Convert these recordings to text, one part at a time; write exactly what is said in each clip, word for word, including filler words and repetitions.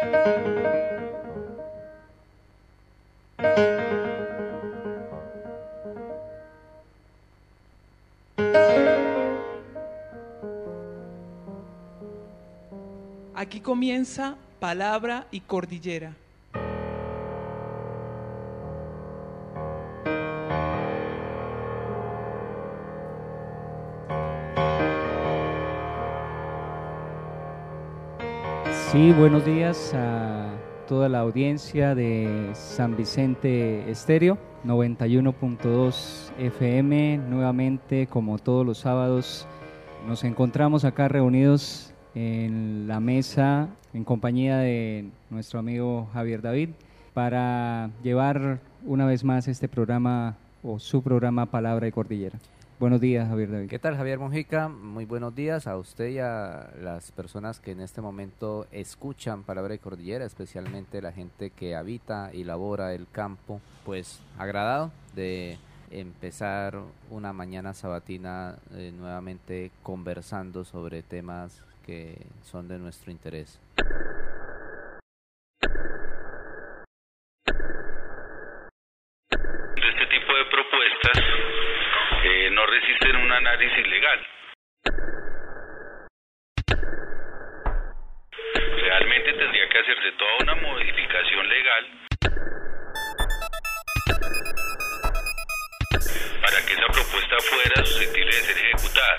Aquí comienza Palabra y Cordillera. Sí, buenos días a toda la audiencia de San Vicente Estéreo, noventa y uno punto dos F M. Nuevamente, como todos los sábados, nos encontramos acá reunidos en la mesa en compañía de nuestro amigo Javier David para llevar una vez más este programa o su programa Palabra y Cordillera. Buenos días, Javier David. ¿Qué tal, Javier Mojica? Muy buenos días a usted y a las personas que en este momento escuchan Palabra y Cordillera, especialmente la gente que habita y labora el campo. Pues agradado de empezar una mañana sabatina eh, nuevamente conversando sobre temas que son de nuestro interés. Este tipo de propuestas eh, no resisten un análisis legal. Realmente tendría que hacerse toda una modificación legal para que esa propuesta fuera susceptible de ser ejecutada.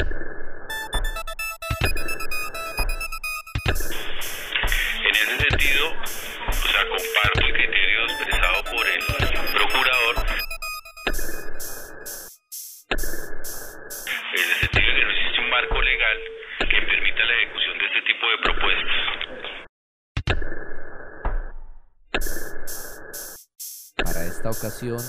En ese sentido, o sea, comparto el criterio expresado por el procurador, en el sentido de que no existe un marco legal que permita la ejecución de este tipo de propuestas. Para esta ocasión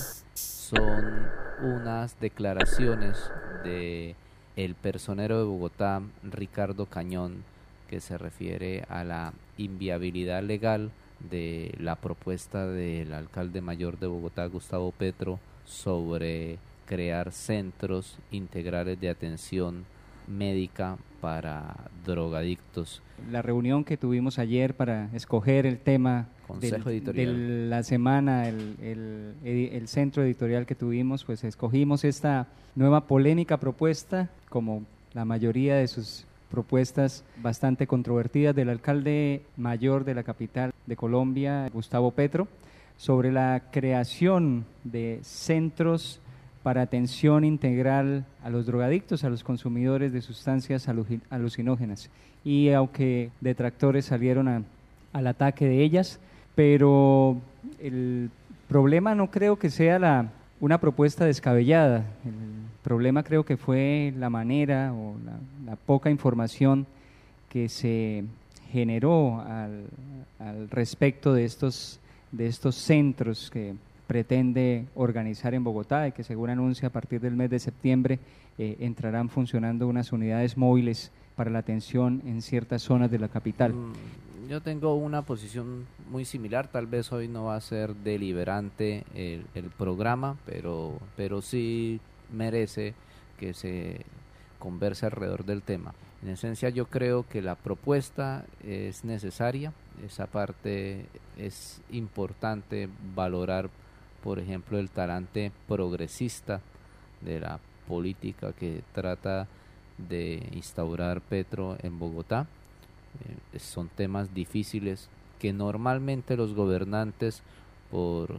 son unas declaraciones de el personero de Bogotá, Ricardo Cañón, que se refiere a la inviabilidad legal de la propuesta del alcalde mayor de Bogotá, Gustavo Petro, sobre crear centros integrales de atención médica para drogadictos. La reunión que tuvimos ayer para escoger el tema Consejo del, editorial. de la semana, el, el, el centro editorial que tuvimos, pues escogimos esta nueva polémica propuesta, como la mayoría de sus propuestas bastante controvertidas del alcalde mayor de la capital de Colombia, Gustavo Petro, sobre la creación de centros para atención integral a los drogadictos, a los consumidores de sustancias alucinógenas. Y aunque detractores salieron a, al ataque de ellas, pero el problema no creo que sea la, una propuesta descabellada. El problema creo que fue la manera o la, la poca información que se generó al, al respecto de estos, de estos centros que pretende organizar en Bogotá y que, según anuncia, a partir del mes de septiembre eh, entrarán funcionando unas unidades móviles para la atención en ciertas zonas de la capital. Yo tengo una posición muy similar, tal vez hoy no va a ser deliberante el, el programa, pero, pero sí merece que se converse alrededor del tema. En esencia, yo creo que la propuesta es necesaria, esa parte es importante valorar, por ejemplo, el talante progresista de la política que trata de instaurar Petro en Bogotá. Eh, son temas difíciles que normalmente los gobernantes, por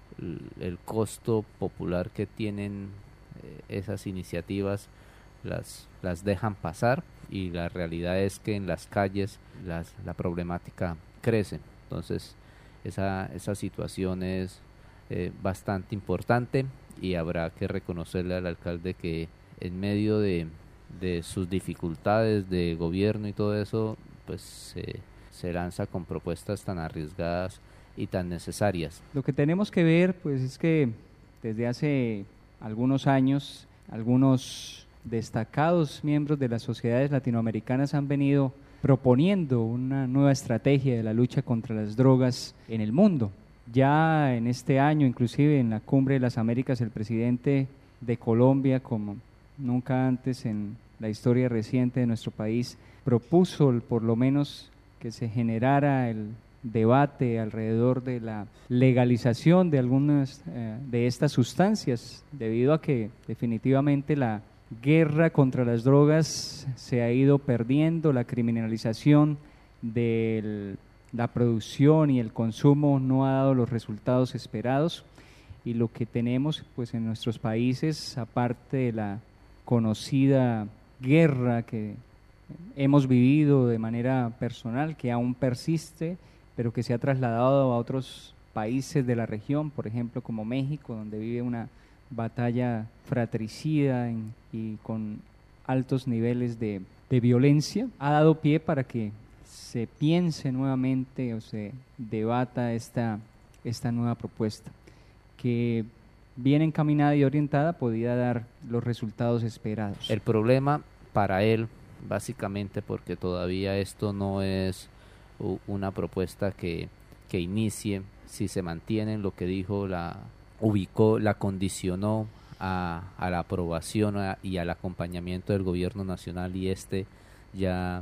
el costo popular que tienen eh, esas iniciativas, las, las dejan pasar, y la realidad es que en las calles las, la problemática crece. Entonces esa, esa situación es eh, bastante importante, y habrá que reconocerle al alcalde que en medio de, de sus dificultades de gobierno y todo eso, pues se, se lanza con propuestas tan arriesgadas y tan necesarias. Lo que tenemos que ver, pues, es que desde hace algunos años algunos destacados miembros de las sociedades latinoamericanas han venido proponiendo una nueva estrategia de la lucha contra las drogas en el mundo. Ya en este año, inclusive en la Cumbre de las Américas, el presidente de Colombia, como nunca antes en la historia reciente de nuestro país, propuso por lo menos que se generara el debate alrededor de la legalización de algunas eh, de estas sustancias, debido a que definitivamente la guerra contra las drogas se ha ido perdiendo, la criminalización de la producción y el consumo no ha dado los resultados esperados, y lo que tenemos pues en nuestros países, aparte de la conocida guerra que hemos vivido de manera personal, que aún persiste, pero que se ha trasladado a otros países de la región, por ejemplo como México, donde vive una batalla fratricida en, y con altos niveles de, de violencia, ha dado pie para que se piense nuevamente o se debata esta, esta nueva propuesta, que bien encaminada y orientada podía dar los resultados esperados. El problema para él, básicamente porque todavía esto no es una propuesta que, que inicie, si se mantiene en lo que dijo, la ubicó, la condicionó a, a la aprobación a, y al acompañamiento del gobierno nacional, y este ya,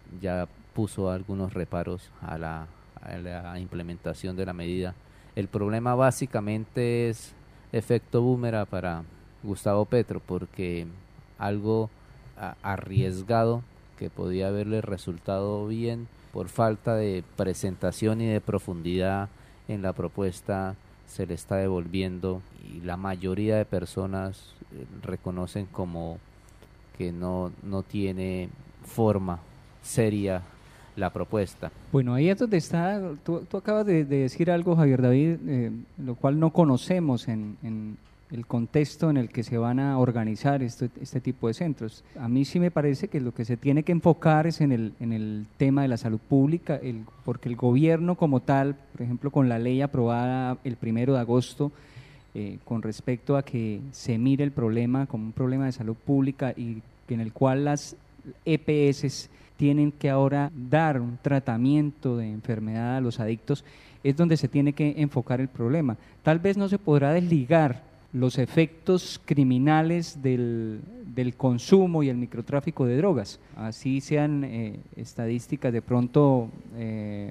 ya puso algunos reparos a la, a la implementación de la medida. El problema básicamente es efecto boomerang para Gustavo Petro, porque algo a, arriesgado que podía haberle resultado bien, por falta de presentación y de profundidad en la propuesta, se le está devolviendo, y la mayoría de personas eh, reconocen como que no, no tiene forma seria la propuesta. Bueno, ahí es donde está, tú, tú acabas de, de decir algo, Javier David, eh, lo cual no conocemos en, en el contexto en el que se van a organizar este, este tipo de centros. A mí sí me parece que lo que se tiene que enfocar es en el, en el tema de la salud pública, el, porque el gobierno como tal, por ejemplo, con la ley aprobada el primero de agosto, eh, con respecto a que se mire el problema como un problema de salud pública, y en el cual las E P S tienen que ahora dar un tratamiento de enfermedad a los adictos, es donde se tiene que enfocar el problema. Tal vez no se podrá desligar los efectos criminales del, del consumo y el microtráfico de drogas, así sean eh, estadísticas de pronto eh,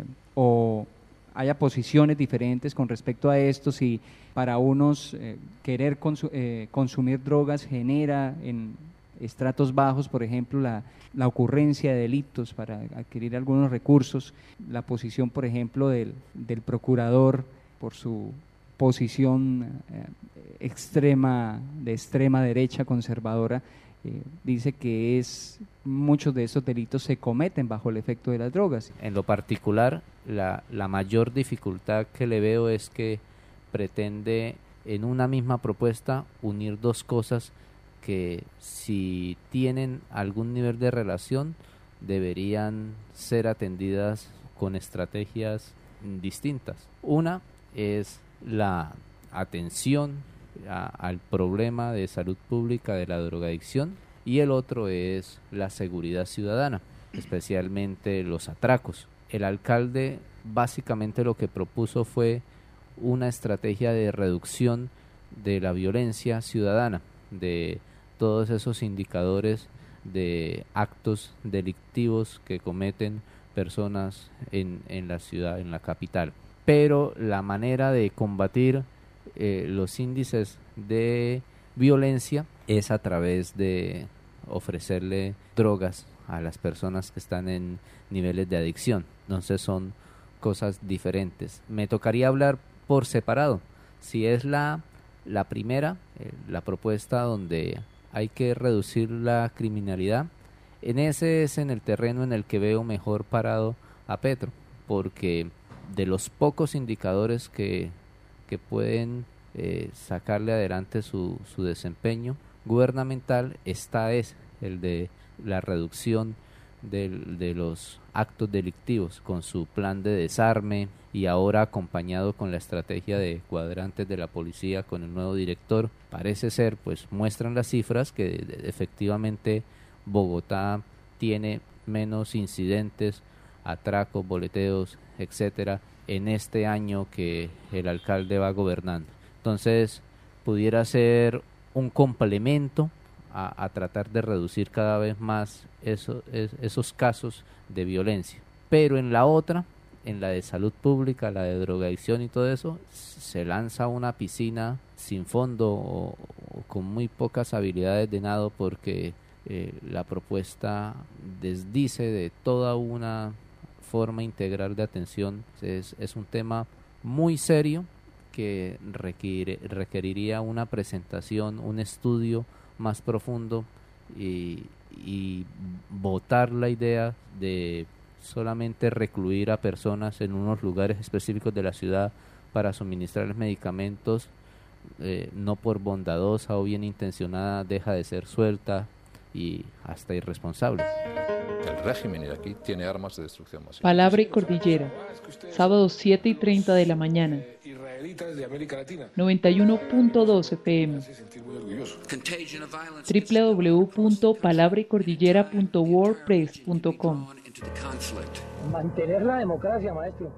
o haya posiciones diferentes con respecto a esto, si para unos eh, querer consu- eh, consumir drogas genera en estratos bajos, por ejemplo, la, la ocurrencia de delitos para adquirir algunos recursos, la posición, por ejemplo, del, del procurador por su posición eh, extrema, de extrema derecha conservadora, eh, dice que es muchos de esos delitos se cometen bajo el efecto de las drogas. En lo particular, la, la mayor dificultad que le veo es que pretende en una misma propuesta unir dos cosas que, si tienen algún nivel de relación, deberían ser atendidas con estrategias distintas. Una es la atención a, al problema de salud pública de la drogadicción, y el otro es la seguridad ciudadana, especialmente los atracos. El alcalde básicamente lo que propuso fue una estrategia de reducción de la violencia ciudadana, de todos esos indicadores de actos delictivos que cometen personas en, en la ciudad, en la capital. Pero la manera de combatir eh, los índices de violencia es a través de ofrecerle drogas a las personas que están en niveles de adicción. Entonces son cosas diferentes. Me tocaría hablar por separado. Si es la, la primera, eh, la propuesta donde hay que reducir la criminalidad, en ese es en el terreno en el que veo mejor parado a Petro, porque de los pocos indicadores que, que pueden eh, sacarle adelante su, su desempeño gubernamental, está es el de la reducción de, de los actos delictivos, con su plan de desarme, y ahora acompañado con la estrategia de cuadrantes de la policía con el nuevo director. Parece ser, pues muestran las cifras que de, de, efectivamente Bogotá tiene menos incidentes, atracos, boleteos, etcétera, en este año que el alcalde va gobernando. Entonces, pudiera ser un complemento a, a tratar de reducir cada vez más eso, es, esos casos de violencia. pero en la otra, en la de salud pública, la de drogadicción y todo eso, se lanza una piscina sin fondo o, o con muy pocas habilidades de nado, porque eh, la propuesta desdice de toda una forma integral de atención. Es, es un tema muy serio que requiere, requeriría una presentación, un estudio más profundo y, y votar la idea de solamente recluir a personas en unos lugares específicos de la ciudad para suministrarles medicamentos, eh, no por bondadosa o bien intencionada deja de ser suelta y hasta irresponsable. El régimen iraquí tiene armas de destrucción masiva. Palabra y Cordillera, sábado siete y treinta de la mañana, noventa y uno punto dos F M, doble u doble u doble u punto palabra y cordillera punto wordpress punto com. Mantener la democracia, maestro.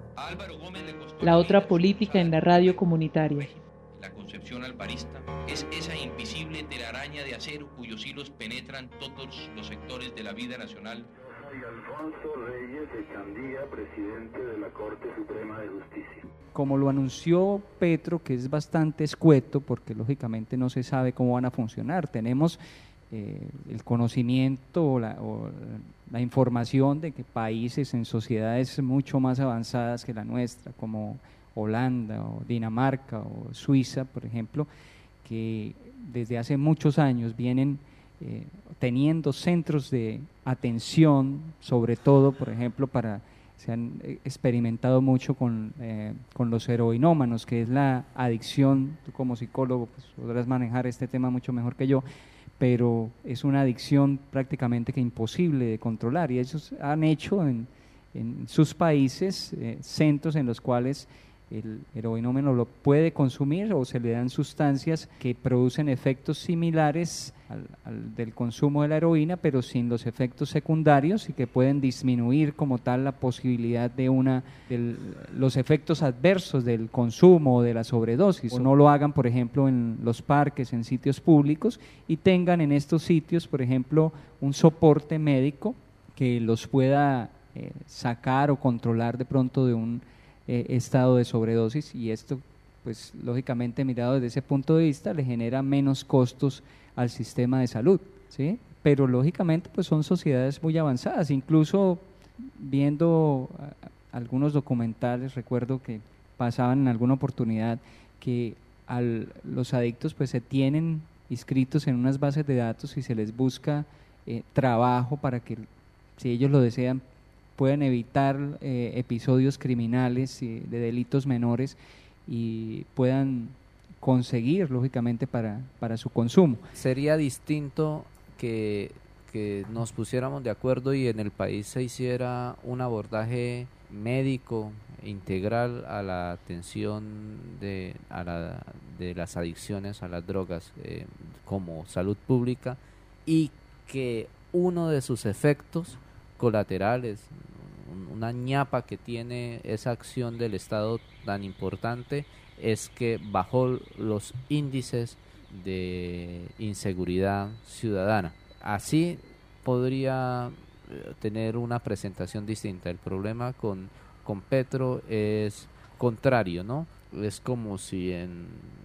La otra política en la radio comunitaria. La concepción alvarista es esa invisible telaraña de acero cuyos hilos penetran todos los sectores de la vida nacional. Soy Alfonso Reyes Echandía, presidente de la Corte Suprema de Justicia. Como lo anunció Petro, que es bastante escueto, porque lógicamente no se sabe cómo van a funcionar. Tenemos eh, el conocimiento o la, o la información de que países en sociedades mucho más avanzadas que la nuestra, como Holanda o Dinamarca o Suiza, por ejemplo, que desde hace muchos años vienen eh, teniendo centros de atención, sobre todo, por ejemplo, para se han experimentado mucho con, eh, con los heroinómanos, que es la adicción. Tú como psicólogo pues, podrás manejar este tema mucho mejor que yo, pero es una adicción prácticamente que imposible de controlar, y ellos han hecho en, en sus países eh, centros en los cuales el heroinómano lo puede consumir o se le dan sustancias que producen efectos similares al, al del consumo de la heroína, pero sin los efectos secundarios, y que pueden disminuir como tal la posibilidad de una de los efectos adversos del consumo o de la sobredosis. O no lo hagan, por ejemplo, en los parques, en sitios públicos, y tengan en estos sitios, por ejemplo, un soporte médico que los pueda eh, sacar o controlar de pronto de un Eh, estado de sobredosis, y esto pues lógicamente mirado desde ese punto de vista le genera menos costos al sistema de salud, ¿sí? Pero lógicamente pues son sociedades muy avanzadas. Incluso viendo a, algunos documentales, recuerdo que pasaban en alguna oportunidad que al, los adictos pues se tienen inscritos en unas bases de datos y se les busca eh, trabajo para que, si ellos lo desean, pueden evitar eh, episodios criminales y de delitos menores y puedan conseguir, lógicamente, para, para su consumo. Sería distinto que, que nos pusiéramos de acuerdo y en el país se hiciera un abordaje médico integral a la atención de, a la, de las adicciones a las drogas eh, como salud pública, y que uno de sus efectos colaterales, una ñapa que tiene esa acción del Estado tan importante, es que bajó los índices de inseguridad ciudadana. Así podría tener una presentación distinta. El problema con, con Petro es contrario, ¿no? Es como si en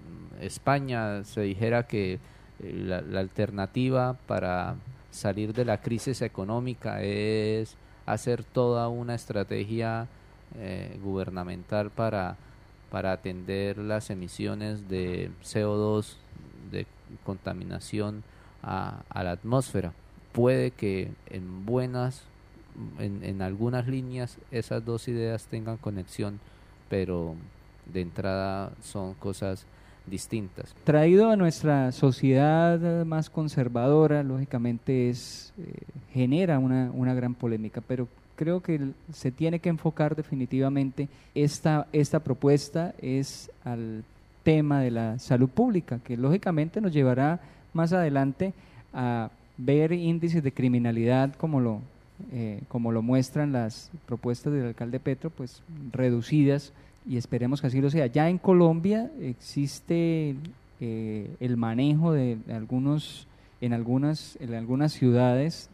España se dijera que la, la alternativa para salir de la crisis económica es hacer toda una estrategia eh, gubernamental para, para atender las emisiones de C O dos, de contaminación a, a la atmósfera. Puede que en buenas, en, en algunas líneas esas dos ideas tengan conexión, pero de entrada son cosas distintas. Traído a nuestra sociedad más conservadora, lógicamente es eh, genera una, una gran polémica, pero creo que el, se tiene que enfocar definitivamente esta, esta propuesta es al tema de la salud pública, que lógicamente nos llevará más adelante a ver índices de criminalidad como lo, eh, como lo muestran las propuestas del alcalde Petro, pues reducidas, y esperemos que así lo sea. Ya en Colombia existe eh, el manejo de algunos, en algunas, en algunas ciudades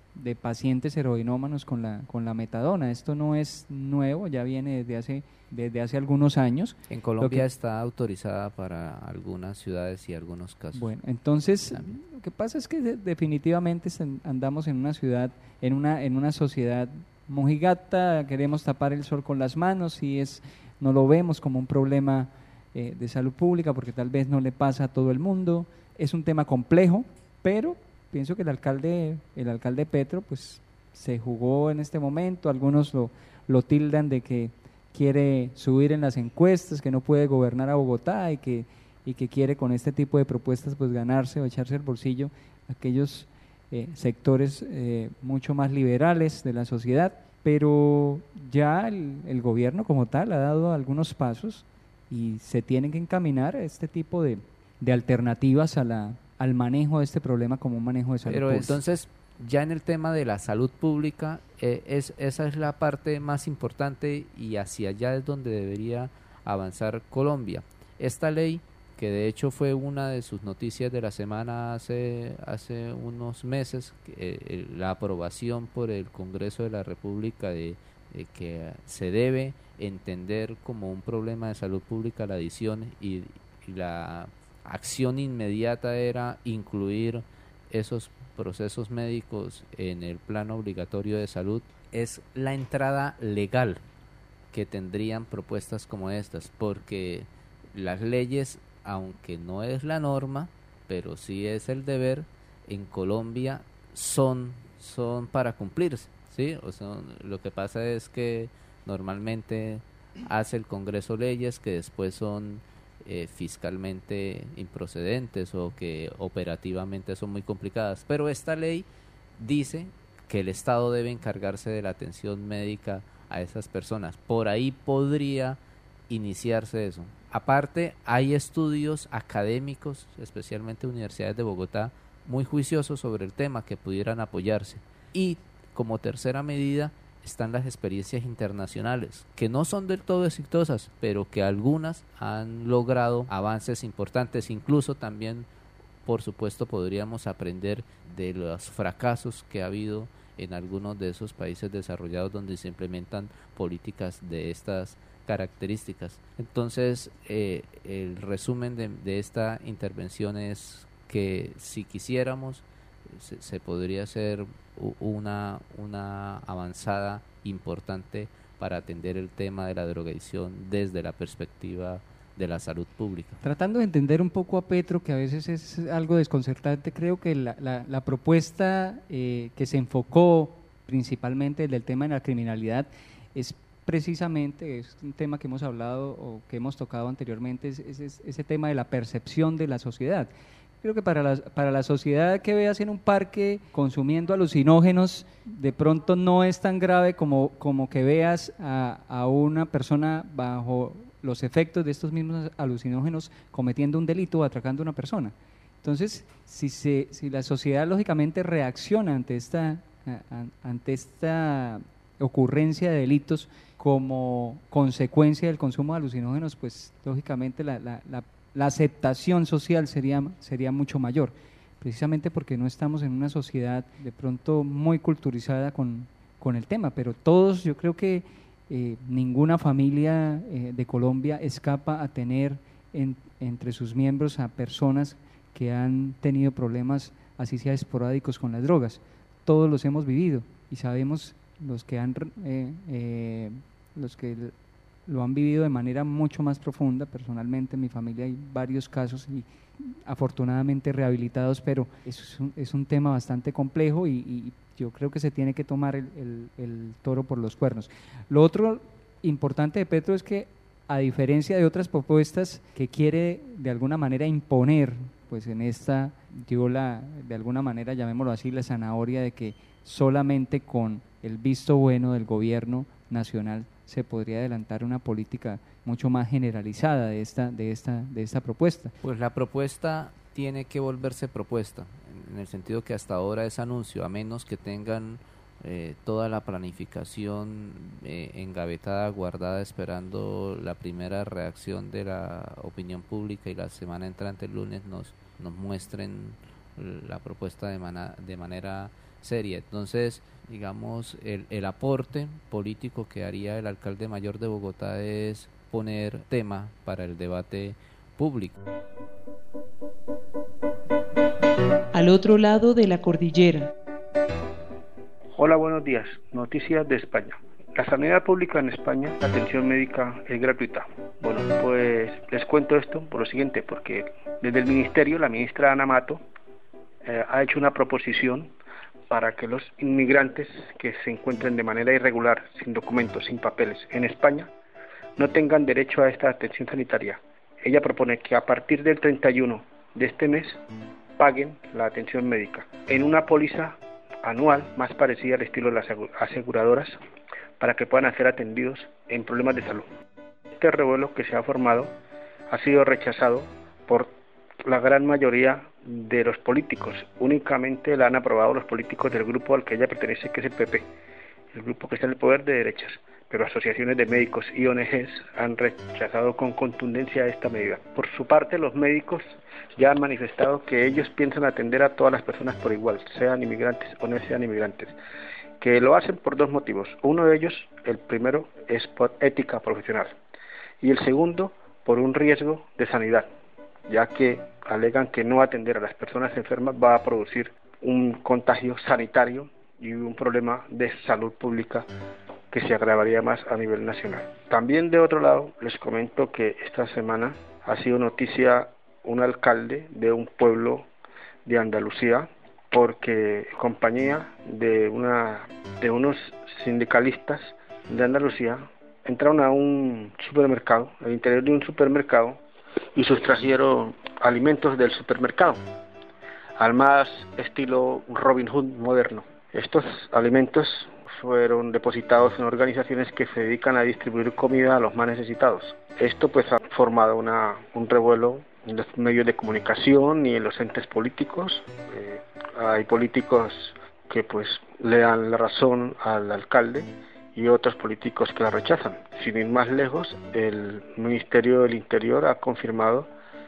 de pacientes heroinómanos con la, con la metadona. Esto no es nuevo, ya viene desde hace, desde hace algunos años. En Colombia que, está autorizada para algunas ciudades y algunos casos. Bueno, entonces también. Lo que pasa es que de, definitivamente andamos en una ciudad, en una, en una sociedad mojigata, queremos tapar el sol con las manos y es, no lo vemos como un problema eh, de salud pública porque tal vez no le pasa a todo el mundo. Es un tema complejo, pero pienso que el alcalde, el alcalde Petro, pues se jugó en este momento. Algunos lo, lo tildan de que quiere subir en las encuestas, que no puede gobernar a Bogotá y que, y que quiere con este tipo de propuestas pues ganarse o echarse el bolsillo a aquellos eh, sectores eh, mucho más liberales de la sociedad. Pero ya el, el gobierno como tal ha dado algunos pasos y se tienen que encaminar a este tipo de, de alternativas a la al manejo de este problema como un manejo de salud Pero pública. Entonces, ya en el tema de la salud pública, eh, es, esa es la parte más importante y hacia allá es donde debería avanzar Colombia. Esta ley, que de hecho fue una de sus noticias de la semana hace, hace unos meses, eh, la aprobación por el Congreso de la República de, de que se debe entender como un problema de salud pública la adicción y, y la acción inmediata era incluir esos procesos médicos en el plan obligatorio de salud, es la entrada legal que tendrían propuestas como estas, porque las leyes, aunque no es la norma, pero sí es el deber, en Colombia son, son para cumplirse, ¿sí? O sea, lo que pasa es que normalmente hace el Congreso leyes que después son Eh, fiscalmente improcedentes o que operativamente son muy complicadas, pero esta ley dice que el Estado debe encargarse de la atención médica a esas personas. Por ahí podría iniciarse eso. Aparte, hay estudios académicos, especialmente universidades de Bogotá, muy juiciosos sobre el tema que pudieran apoyarse. Y como tercera medida están las experiencias internacionales, que no son del todo exitosas, pero que algunas han logrado avances importantes. Incluso también, por supuesto, podríamos aprender de los fracasos que ha habido en algunos de esos países desarrollados donde se implementan políticas de estas características. Entonces, eh, el resumen de, de esta intervención es que si quisiéramos, se, se podría hacer una, una avanzada importante para atender el tema de la drogadicción desde la perspectiva de la salud pública. Tratando de entender un poco a Petro, que a veces es algo desconcertante, creo que la, la, la propuesta eh, que se enfocó principalmente del tema de la criminalidad es precisamente, es un tema que hemos hablado o que hemos tocado anteriormente, es, es, es ese tema de la percepción de la sociedad. Creo que para la, para la sociedad que veas en un parque consumiendo alucinógenos, de pronto no es tan grave como, como que veas a, a una persona bajo los efectos de estos mismos alucinógenos cometiendo un delito o atracando a una persona. Entonces, si, se, si la sociedad lógicamente reacciona ante esta, a, ante esta ocurrencia de delitos como consecuencia del consumo de alucinógenos, pues lógicamente la, la, la la aceptación social sería, sería mucho mayor, precisamente porque no estamos en una sociedad de pronto muy culturizada con, con el tema, pero todos, yo creo que eh, ninguna familia eh, de Colombia escapa a tener en, entre sus miembros a personas que han tenido problemas, así sea esporádicos, con las drogas. Todos los hemos vivido y sabemos los que han eh, eh, los que lo han vivido de manera mucho más profunda. Personalmente en mi familia hay varios casos y afortunadamente rehabilitados, pero es un, es un tema bastante complejo y, y yo creo que se tiene que tomar el, el, el toro por los cuernos. Lo otro importante de Petro es que, a diferencia de otras propuestas que quiere de alguna manera imponer, pues en esta dio la, de alguna manera, llamémoslo así, la zanahoria de que solamente con el visto bueno del gobierno nacional se podría adelantar una política mucho más generalizada de esta, de esta, de esta propuesta. Pues la propuesta tiene que volverse propuesta, en el sentido que hasta ahora es anuncio, a menos que tengan eh, toda la planificación eh, engavetada, guardada, esperando la primera reacción de la opinión pública y la semana entrante, el lunes, nos, nos muestren la propuesta de, mana, de manera seria. Entonces, digamos, el, el aporte político que haría el alcalde mayor de Bogotá es poner tema para el debate público. Al otro lado de la cordillera. Hola, buenos días. Noticias de España. La sanidad pública en España, la atención médica es gratuita. Bueno, pues les cuento esto por lo siguiente, porque desde el ministerio, la ministra Ana Mato eh, ha hecho una proposición para que los inmigrantes que se encuentren de manera irregular, sin documentos, sin papeles, en España, no tengan derecho a esta atención sanitaria. Ella propone que a partir del treinta y uno de este mes paguen la atención médica en una póliza anual más parecida al estilo de las aseguradoras, para que puedan ser atendidos en problemas de salud. Este revuelo que se ha formado ha sido rechazado por la gran mayoría de los políticos. Únicamente la han aprobado los políticos del grupo al que ella pertenece, que es el P P, el grupo que está en el poder de derechas, pero asociaciones de médicos y O N Ges han rechazado con contundencia esta medida. Por su parte, los médicos ya han manifestado que ellos piensan atender a todas las personas por igual, sean inmigrantes o no sean inmigrantes, que lo hacen por dos motivos. Uno de ellos, el primero, es por ética profesional, y el segundo, por un riesgo de sanidad, ya que alegan que no atender a las personas enfermas va a producir un contagio sanitario y un problema de salud pública que se agravaría más a nivel nacional. También, de otro lado, les comento que esta semana ha sido noticia un alcalde de un pueblo de Andalucía, porque compañía de una de unos sindicalistas de Andalucía entraron a un supermercado, al interior de un supermercado, y sustrajeron alimentos del supermercado, al más estilo Robin Hood moderno. Estos alimentos fueron depositados en organizaciones que se dedican a distribuir comida a los más necesitados. Esto pues ha formado una, un revuelo en los medios de comunicación y en los entes políticos. Eh, hay políticos que pues le dan la razón al alcalde y otros políticos que la rechazan. Sin ir más lejos, el Ministerio del Interior ha confirmado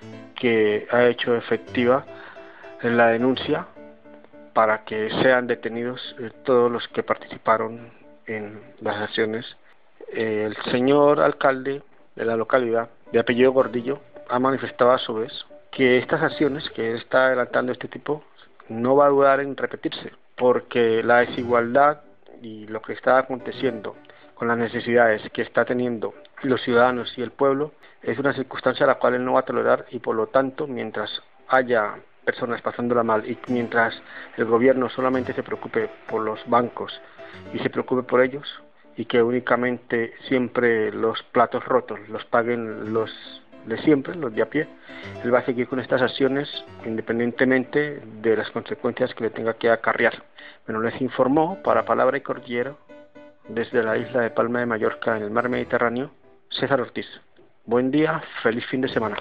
que ha hecho efectiva la denuncia para que sean detenidos eh, todos los que participaron en las acciones. Eh, el señor alcalde de la localidad, de apellido Gordillo, ha manifestado a su vez que estas acciones que él está adelantando este tipo no va a dudar en repetirse, porque la desigualdad y lo que está aconteciendo con las necesidades que está teniendo los ciudadanos y el pueblo es una circunstancia a la cual él no va a tolerar, y por lo tanto, mientras haya personas pasándola mal y mientras el gobierno solamente se preocupe por los bancos y se preocupe por ellos, y que únicamente siempre los platos rotos los paguen los de siempre, los de a pie, él va a seguir con estas acciones independientemente de las consecuencias que le tenga que acarrear. Bueno, les informó para Palabra y Cordillera desde la isla de Palma de Mallorca en el mar Mediterráneo, César Ortiz. Buen día, feliz fin de semana.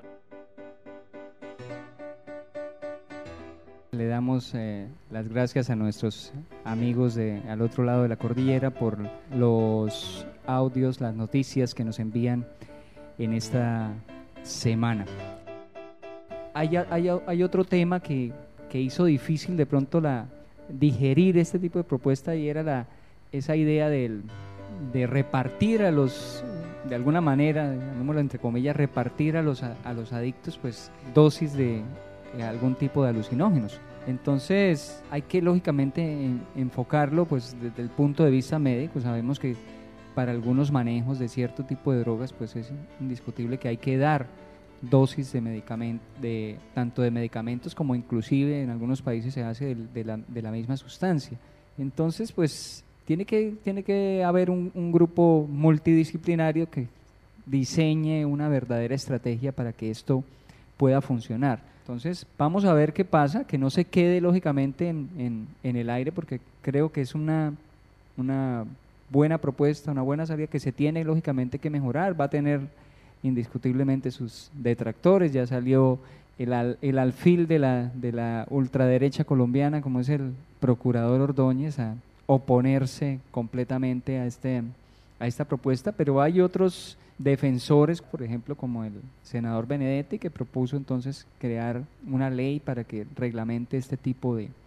Le damos eh, las gracias a nuestros amigos de al otro lado de la cordillera por los audios, las noticias que nos envían en esta semana. Hay, hay, hay otro tema que, que hizo difícil de pronto la, digerir este tipo de propuesta, y era la, esa idea del, de repartir a los, de alguna manera, llamémoslo entre comillas, repartir a los, a, a los adictos pues dosis de algún tipo de alucinógenos. Entonces hay que lógicamente en, enfocarlo pues desde el punto de vista médico. Sabemos que para algunos manejos de cierto tipo de drogas pues es indiscutible que hay que dar dosis de medicamentos, de, tanto de medicamentos como inclusive en algunos países se hace de, de, la, de la misma sustancia. Entonces pues tiene que, tiene que haber un, un grupo multidisciplinario que diseñe una verdadera estrategia para que esto pueda funcionar. Entonces vamos a ver qué pasa, que no se quede lógicamente en, en, en el aire, porque creo que es una, una buena propuesta, una buena salida que se tiene lógicamente que mejorar. Va a tener indiscutiblemente sus detractores. Ya salió el, al, el alfil de la, de la ultraderecha colombiana, como es el procurador Ordóñez, a oponerse completamente a, este, a esta propuesta, pero hay otros defensores, por ejemplo, como el senador Benedetti, que propuso entonces crear una ley para que reglamente este tipo de,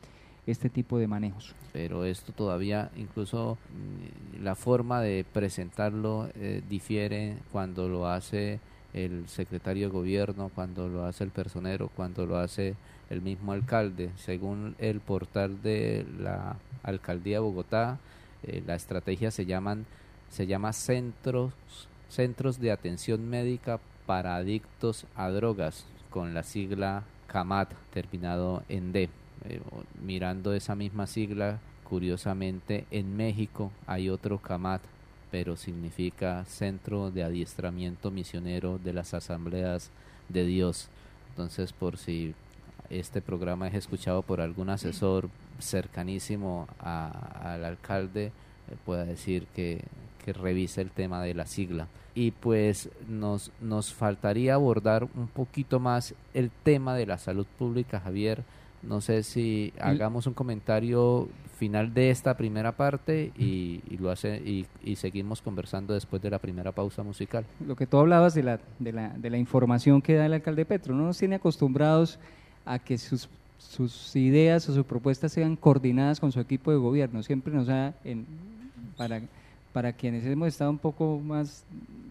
este tipo de manejos. Pero esto todavía, incluso la forma de presentarlo eh, difiere cuando lo hace el secretario de gobierno, cuando lo hace el personero, cuando lo hace el mismo alcalde. Según el portal de la alcaldía de Bogotá, eh, la estrategia se llaman se llama centros centros de atención médica para adictos a drogas, con la sigla CAMAT terminado en D. Eh, mirando esa misma sigla, curiosamente en México hay otro CAMAT, pero significa Centro de Adiestramiento Misionero de las Asambleas de Dios. Entonces, por si este programa es escuchado por algún asesor cercanísimo a, al alcalde, eh, pueda decir que, que revise el tema de la sigla. Y pues nos, nos faltaría abordar un poquito más el tema de la salud pública, Javier. No sé si hagamos un comentario final de esta primera parte y, y lo hace y, y seguimos conversando después de la primera pausa musical. Lo que tú hablabas de la, de la, de la información que da el alcalde Petro, no nos tiene acostumbrados a que sus, sus ideas o sus propuestas sean coordinadas con su equipo de gobierno. Siempre nos ha, en, para, para quienes hemos estado un poco más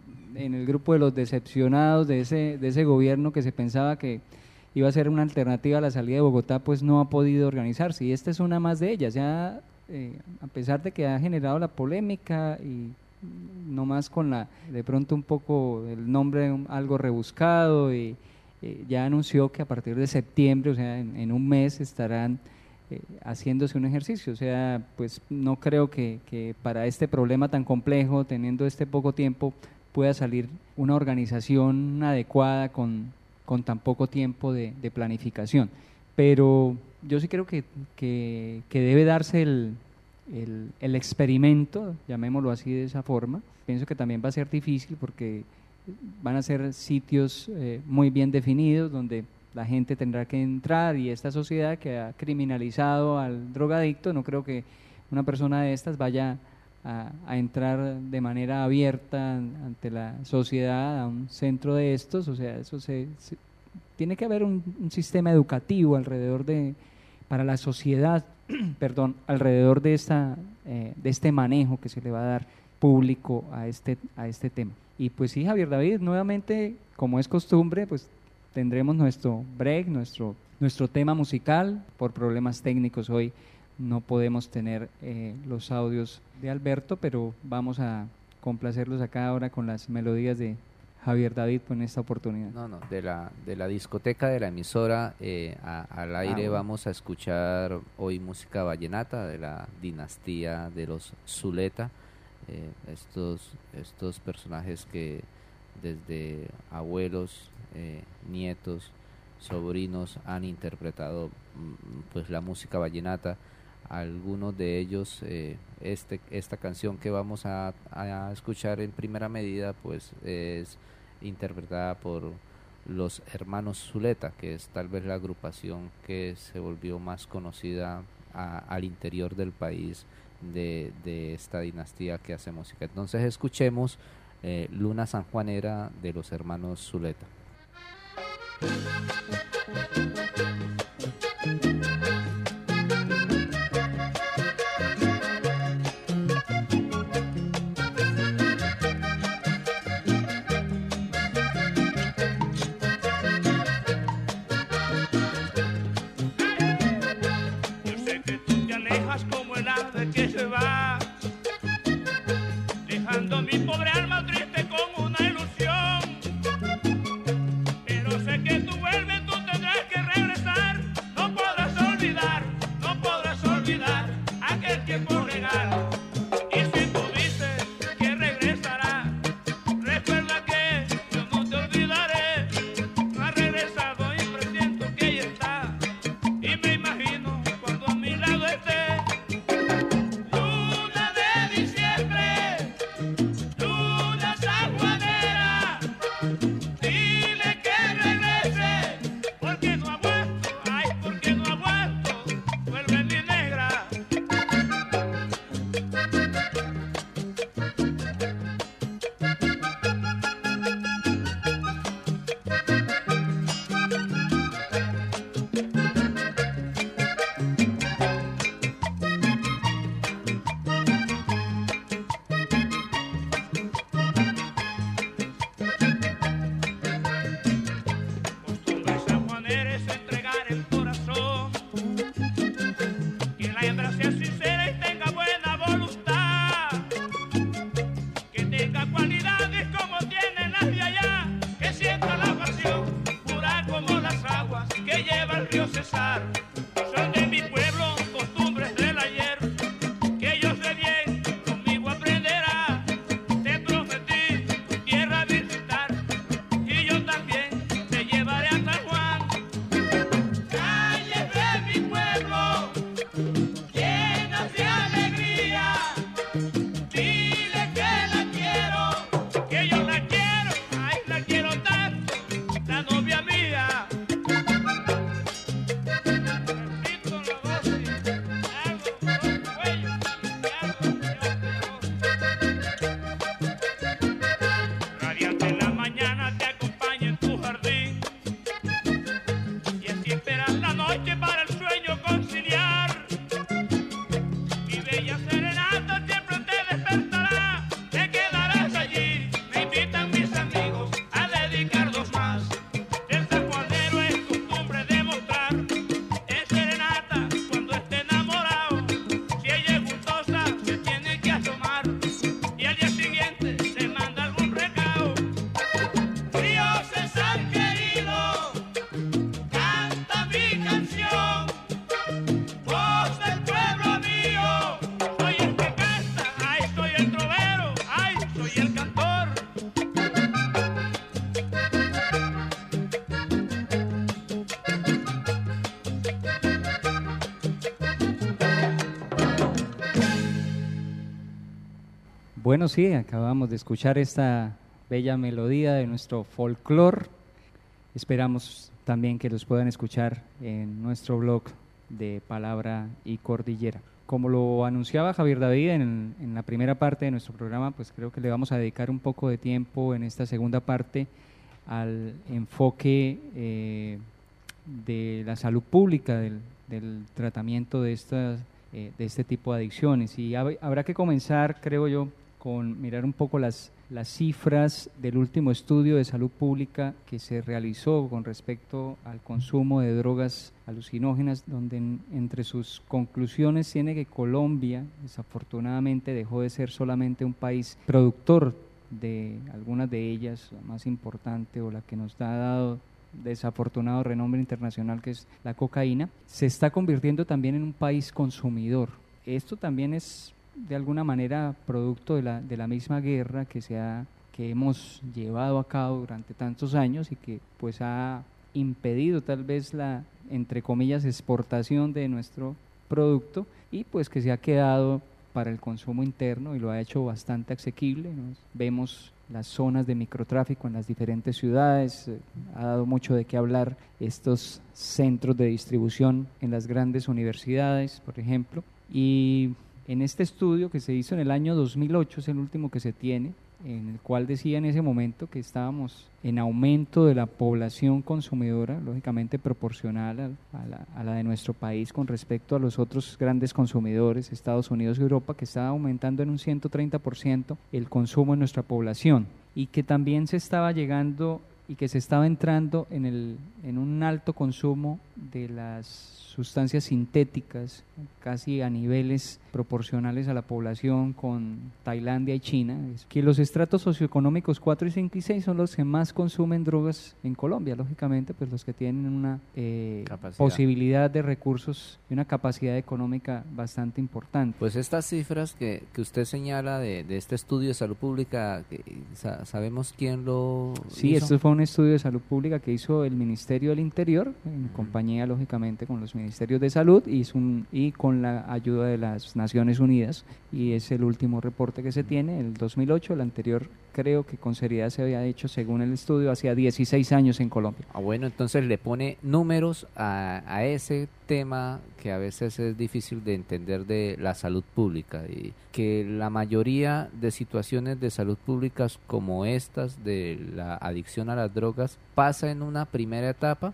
en el grupo de los decepcionados de ese, de ese gobierno que se pensaba que iba a ser una alternativa a la salida de Bogotá, pues no ha podido organizarse, y esta es una más de ellas. Ya eh, a pesar de que ha generado la polémica y no más con la, de pronto un poco el nombre un, algo rebuscado, y eh, ya anunció que a partir de septiembre, o sea, en, en un mes estarán eh, haciéndose un ejercicio. O sea, pues no creo que, que para este problema tan complejo, teniendo este poco tiempo, pueda salir una organización adecuada con con tan poco tiempo de, de planificación. Pero yo sí creo que, que, que debe darse el, el, el experimento, llamémoslo así de esa forma. Pienso que también va a ser difícil porque van a ser sitios eh, muy bien definidos donde la gente tendrá que entrar, y esta sociedad que ha criminalizado al drogadicto, no creo que una persona de estas vaya a, a entrar de manera abierta ante la sociedad a un centro de estos. O sea, eso se, se tiene que haber un, un sistema educativo alrededor de, para la sociedad, perdón, alrededor de esta, eh, de este manejo que se le va a dar público a este, a este tema. Y pues sí, Javier David, nuevamente, como es costumbre, pues tendremos nuestro break, nuestro, nuestro tema musical. Por problemas técnicos hoy no podemos tener eh, los audios de Alberto, pero vamos a complacerlos acá ahora con las melodías de Javier David en esta oportunidad. No, no, de la, de la discoteca de la emisora eh, a, al aire. Ah, bueno. Vamos a escuchar hoy música vallenata de la dinastía de los Zuleta, eh, estos, estos personajes que desde abuelos, eh, nietos, sobrinos han interpretado pues la música vallenata. Algunos de ellos, eh, este, esta canción que vamos a, a escuchar en primera medida, pues es interpretada por los hermanos Zuleta, que es tal vez la agrupación que se volvió más conocida a, al interior del país de, de esta dinastía que hace música. Entonces escuchemos eh, Luna Sanjuanera de los hermanos Zuleta. Que se va, dejando mi pobre alma triste con una ilusión. Bueno, sí, acabamos de escuchar esta bella melodía de nuestro folclore. Esperamos también que los puedan escuchar en nuestro blog de Palabra y Cordillera. Como lo anunciaba Javier David en, en la primera parte de nuestro programa, pues creo que le vamos a dedicar un poco de tiempo en esta segunda parte al enfoque eh, de la salud pública, del, del tratamiento de, estas, eh, de este tipo de adicciones. Y hab- habrá que comenzar, creo yo, con mirar un poco las, las cifras del último estudio de salud pública que se realizó con respecto al consumo de drogas alucinógenas, donde en, entre sus conclusiones tiene que Colombia, desafortunadamente, dejó de ser solamente un país productor de algunas de ellas, la más importante o la que nos ha dado desafortunado renombre internacional, que es la cocaína, se está convirtiendo también en un país consumidor. Esto también es de alguna manera producto de la, de la misma guerra que, se ha, que hemos llevado a cabo durante tantos años y que pues ha impedido tal vez la, entre comillas, exportación de nuestro producto y pues que se ha quedado para el consumo interno y lo ha hecho bastante asequible, ¿no? Vemos las zonas de microtráfico en las diferentes ciudades, eh, ha dado mucho de qué hablar estos centros de distribución en las grandes universidades, por ejemplo, y en este estudio que se hizo en el año dos mil ocho, es el último que se tiene, en el cual decía en ese momento que estábamos en aumento de la población consumidora, lógicamente proporcional a, a, la, a la de nuestro país con respecto a los otros grandes consumidores, Estados Unidos y Europa, que estaba aumentando en un ciento treinta por ciento el consumo en nuestra población y que también se estaba llegando y que se estaba entrando en, el, en un alto consumo de las sustancias sintéticas, casi a niveles proporcionales a la población con Tailandia y China, es que los estratos socioeconómicos cuatro, cinco y seis son los que más consumen drogas en Colombia, lógicamente, pues los que tienen una eh, posibilidad de recursos y una capacidad económica bastante importante. Pues estas cifras que, que usted señala de, de este estudio de salud pública, que, sa- ¿sabemos quién lo Sí, hizo? esto fue un estudio de salud pública que hizo el Ministerio del Interior, en uh-huh. compañía, lógicamente, con los Ministerios de Salud y, un, y con la ayuda de las Naciones Unidas, y es el último reporte que se tiene, el dos mil ocho, el anterior creo que con seriedad se había hecho, según el estudio, hacía dieciséis años en Colombia. Ah, bueno, entonces le pone números a, a ese tema que a veces es difícil de entender de la salud pública, y que la mayoría de situaciones de salud públicas como estas de la adicción a las drogas pasa en una primera etapa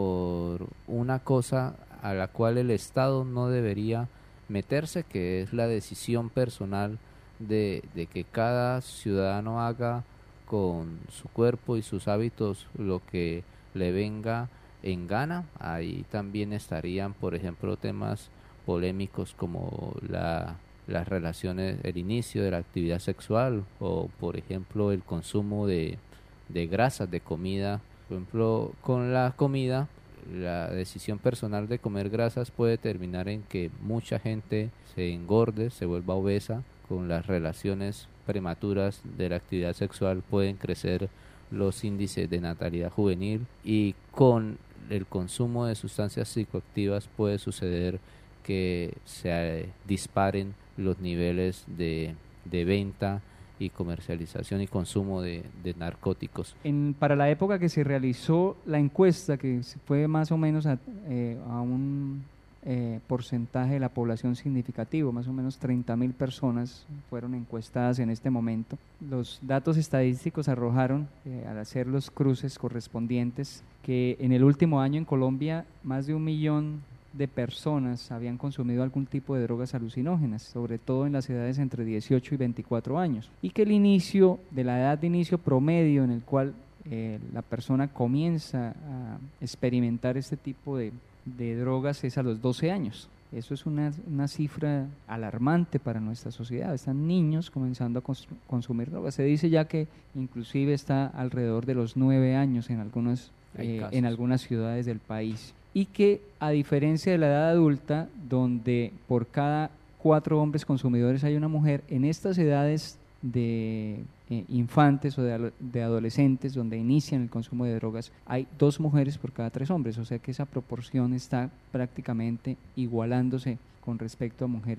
por una cosa a la cual el Estado no debería meterse, que es la decisión personal de, de que cada ciudadano haga con su cuerpo y sus hábitos lo que le venga en gana. Ahí también estarían, por ejemplo, temas polémicos como la, las relaciones, el inicio de la actividad sexual, o por ejemplo el consumo de, de grasas, de comida. Por ejemplo, con la comida, la decisión personal de comer grasas puede terminar en que mucha gente se engorde, se vuelva obesa. Con las relaciones prematuras de la actividad sexual pueden crecer los índices de natalidad juvenil, y con el consumo de sustancias psicoactivas puede suceder que se eh, disparen los niveles de, de venta y comercialización y consumo de, de narcóticos. En, para la época que se realizó la encuesta, que fue más o menos a, eh, a un eh, porcentaje de la población significativo, más o menos treinta mil personas fueron encuestadas en este momento, los datos estadísticos arrojaron, eh, al hacer los cruces correspondientes, que en el último año en Colombia más de un millón de personas habían consumido algún tipo de drogas alucinógenas, sobre todo en las edades entre dieciocho y veinticuatro años, y que el inicio de la edad de inicio promedio en el cual eh, la persona comienza a experimentar este tipo de, de drogas es a los doce años. Eso es una, una cifra alarmante para nuestra sociedad. Están niños comenzando a cons- consumir drogas. Se dice ya que inclusive está alrededor de los nueve años en algunas, eh, en algunas ciudades del país. Y que, a diferencia de la edad adulta, donde por cada cuatro hombres consumidores hay una mujer, en estas edades de eh, infantes o de, de adolescentes, donde inician el consumo de drogas, hay dos mujeres por cada tres hombres, o sea que esa proporción está prácticamente igualándose con respecto a mujeres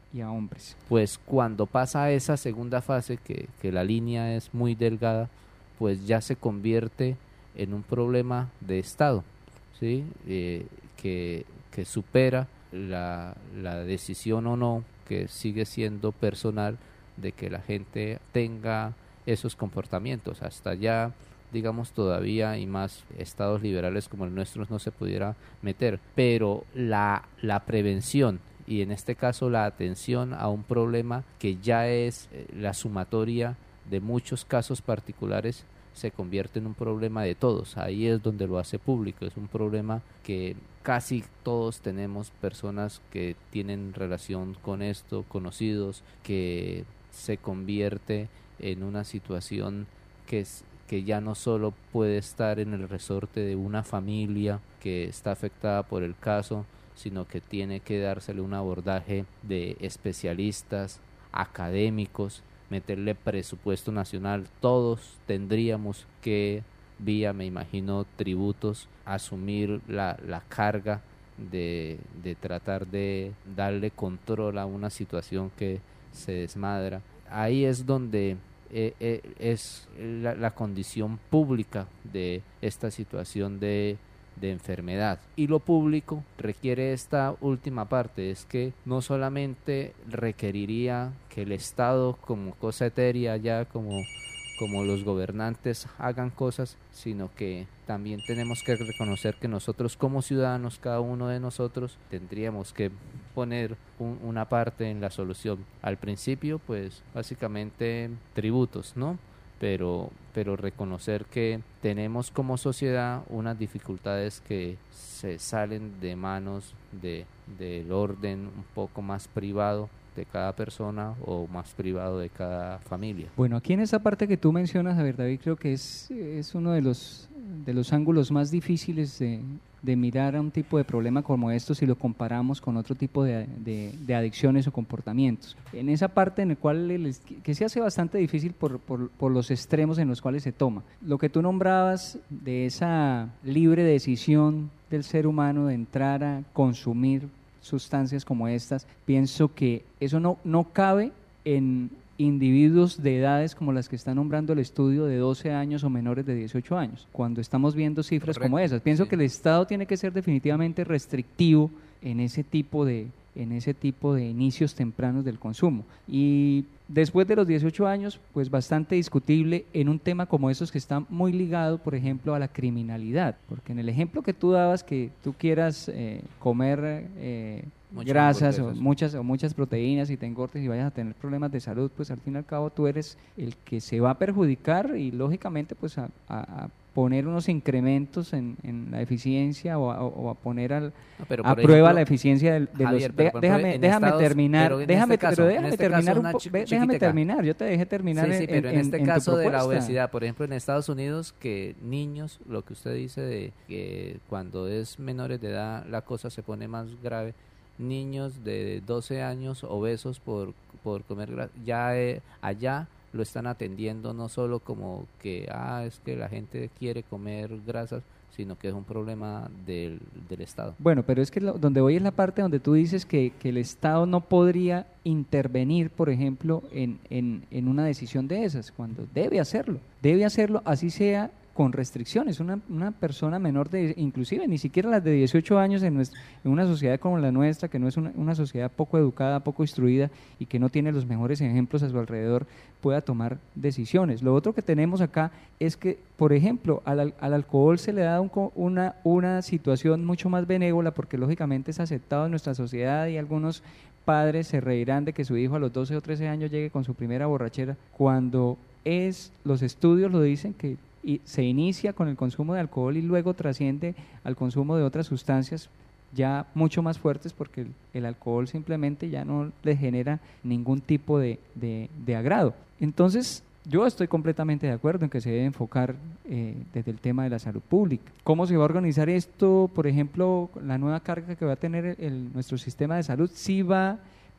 y a hombres. Pues cuando pasa esa segunda fase, que, que la línea es muy delgada, pues ya se convierte en un problema de Estado, ¿sí? Eh, que, que supera la, la decisión o no, que sigue siendo personal, de que la gente tenga esos comportamientos. Hasta ya, digamos, todavía y más estados liberales como el nuestro no se pudiera meter, pero la, la prevención y en este caso la atención a un problema que ya es eh, la sumatoria de muchos casos particulares, se convierte en un problema de todos. Ahí es donde lo hace público. Es un problema que casi todos tenemos, personas que tienen relación con esto, conocidos, que se convierte en una situación que es que ya no solo puede estar en el resorte de una familia que está afectada por el caso, sino que tiene que dársele un abordaje de especialistas, académicos, meterle presupuesto nacional. Todos tendríamos que, vía, me imagino, tributos, asumir la, la carga de, de tratar de darle control a una situación que se desmadra. Ahí es donde eh, eh, es la, la condición pública de esta situación de de enfermedad, y lo público requiere esta última parte, es que no solamente requeriría que el Estado como cosa etérea, ya como, como los gobernantes hagan cosas, sino que también tenemos que reconocer que nosotros como ciudadanos, cada uno de nosotros, tendríamos que poner un, una parte en la solución. Al principio, pues básicamente tributos, ¿no? Pero, pero reconocer que tenemos como sociedad unas dificultades que se salen de manos de, del orden un poco más privado de cada persona o más privado de cada familia. Bueno, aquí en esa parte que tú mencionas, a ver, David, creo que es, es uno de los, de los ángulos más difíciles de, de mirar a un tipo de problema como esto si lo comparamos con otro tipo de, de, de adicciones o comportamientos. En esa parte en la cual les, que se hace bastante difícil por, por, por los extremos en los cuales se toma. Lo que tú nombrabas de esa libre decisión del ser humano de entrar a consumir sustancias como estas, pienso que eso no, no cabe en individuos de edades como las que está nombrando el estudio, de doce años o menores de dieciocho años, cuando estamos viendo cifras Correcto. Como esas. Pienso sí. que el Estado tiene que ser definitivamente restrictivo en ese tipo de en ese tipo de inicios tempranos del consumo. Y después de los dieciocho años, pues bastante discutible en un tema como esos que está muy ligado, por ejemplo, a la criminalidad, porque en el ejemplo que tú dabas, que tú quieras eh, comer eh, grasas o muchas, o muchas proteínas y te engordes y vayas a tener problemas de salud, pues al fin y al cabo tú eres el que se va a perjudicar y lógicamente pues a, a, a poner unos incrementos en, en la eficiencia o a, o a poner al, no, a prueba ejemplo, la eficiencia de, de Javier, los... De, déjame déjame Estados, terminar, pero déjame, este caso, pero déjame este terminar, un po, ch déjame terminar, yo te dejé terminar sí, sí, en, pero en, en este en caso de la obesidad, por ejemplo, en Estados Unidos, que niños, lo que usted dice de que cuando es menores de edad la cosa se pone más grave, niños de doce años obesos por, por comer grasa, ya eh, allá lo están atendiendo no solo como que ah es que la gente quiere comer grasas, sino que es un problema del, del Estado. Bueno, pero es que lo, donde voy es la parte donde tú dices que, que el Estado no podría intervenir, por ejemplo, en, en, en una decisión de esas, cuando debe hacerlo, debe hacerlo así sea con restricciones. Una, una persona menor de, inclusive ni siquiera las de dieciocho años en, nuestra, en una sociedad como la nuestra, que no es una, una sociedad poco educada, poco instruida y que no tiene los mejores ejemplos a su alrededor, pueda tomar decisiones. Lo otro que tenemos acá es que, por ejemplo, al, al alcohol se le da un, una, una situación mucho más benévola porque lógicamente es aceptado en nuestra sociedad y algunos padres se reirán de que su hijo a los doce o trece años llegue con su primera borrachera, cuando es, los estudios lo dicen que y se inicia con el consumo de alcohol y luego trasciende al consumo de otras sustancias ya mucho más fuertes, porque el, el alcohol simplemente ya no le genera ningún tipo de, de, de agrado. Entonces yo estoy completamente de acuerdo en que se debe enfocar eh, desde el tema de la salud pública. ¿Cómo se va a organizar esto? Por ejemplo, la nueva carga que va a tener el, el, nuestro sistema de salud sí va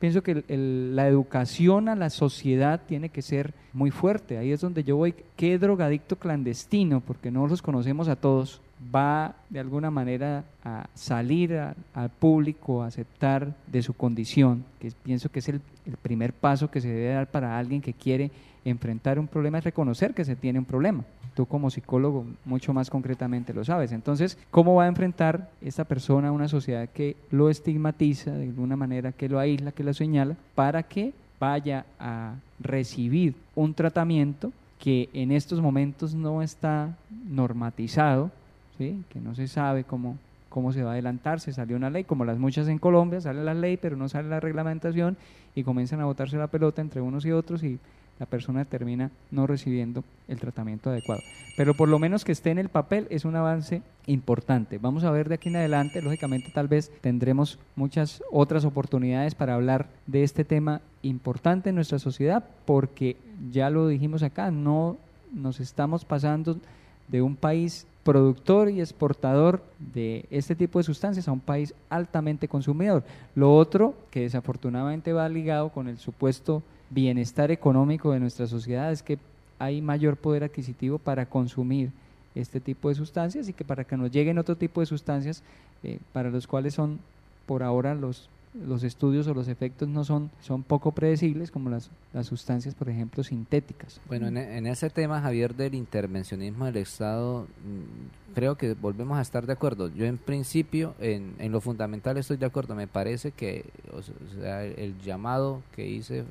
pienso que el, el, la educación a la sociedad tiene que ser muy fuerte. Ahí es donde yo voy. ¿Qué drogadicto clandestino, porque no los conocemos a todos, va de alguna manera a salir a, al público, a aceptar de su condición? Que pienso que es el, el primer paso que se debe dar para alguien que quiere enfrentar un problema, es reconocer que se tiene un problema. Tú como psicólogo mucho más concretamente lo sabes. Entonces, ¿cómo va a enfrentar esta persona una sociedad que lo estigmatiza de alguna manera, que lo aísla, que lo señala, para que vaya a recibir un tratamiento que en estos momentos no está normatizado, ¿sí? Que no se sabe cómo, cómo se va a adelantar? Se salió una ley, como las muchas en Colombia, sale la ley, pero no sale la reglamentación y comienzan a botarse la pelota entre unos y otros y la persona termina no recibiendo el tratamiento adecuado. Pero por lo menos que esté en el papel es un avance importante. Vamos a ver de aquí en adelante, lógicamente tal vez tendremos muchas otras oportunidades para hablar de este tema importante en nuestra sociedad, porque ya lo dijimos acá, no nos estamos pasando de un país productor y exportador de este tipo de sustancias a un país altamente consumidor. Lo otro, que desafortunadamente va ligado con el supuesto bienestar económico de nuestra sociedad, es que hay mayor poder adquisitivo para consumir este tipo de sustancias y que para que nos lleguen otro tipo de sustancias eh, para los cuales son por ahora los los estudios o los efectos no son, son poco predecibles, como las, las sustancias, por ejemplo, sintéticas. Bueno, en, en ese tema, Javier, del intervencionismo del Estado, creo que volvemos a estar de acuerdo. Yo en principio, en, en lo fundamental estoy de acuerdo. Me parece que o sea, el llamado que hice